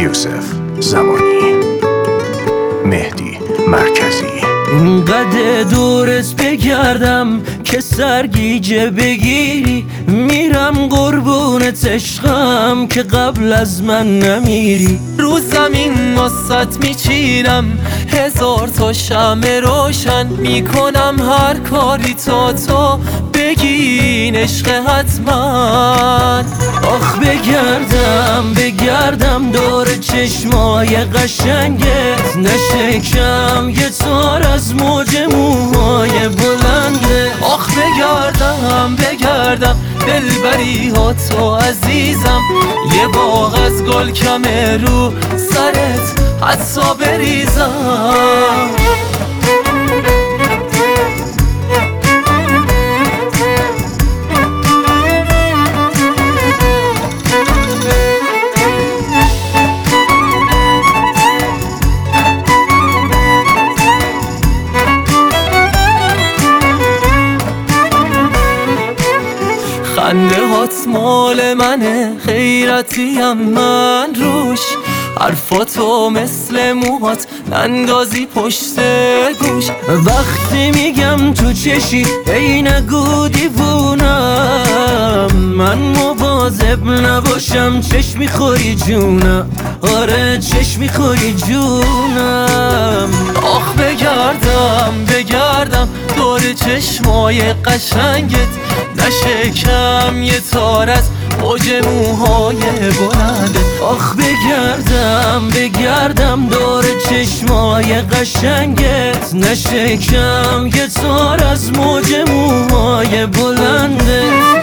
یوسف زمانی، مهدی مرکزی. اینقدر دورت بگردم که سرگیجه بگیری، میرم قربونت عشقم که قبل از من نمیری. رو زمین واسط میچینم 1000 تا شمع روشن، میکنم هر کاری تا تو بگین عشق حتما. آخ بگردم دور چشمای قشنگت، نشکم یه تار از موج موهای بلنده. آخ بگردم دلبری ها تو عزیزم، یه باغ از گل کمه رو سرت حتی بریزم. خنده هات مال منه، خیرتیم من روش، حرفاتو مثل موهات نندازی پشت گوش. وقتی میگم تو چشی ای نگو دیوونم، من مواظب نباشم چشم میخوری جونم، آره چشم میخوری جونم. آخ بگردم دور چشمای قشنگت، نشکم یه تار از موج موهای بلنده. آخ بگردم دور چشمای قشنگت، نشکم یه تار از موج موهای بلنده.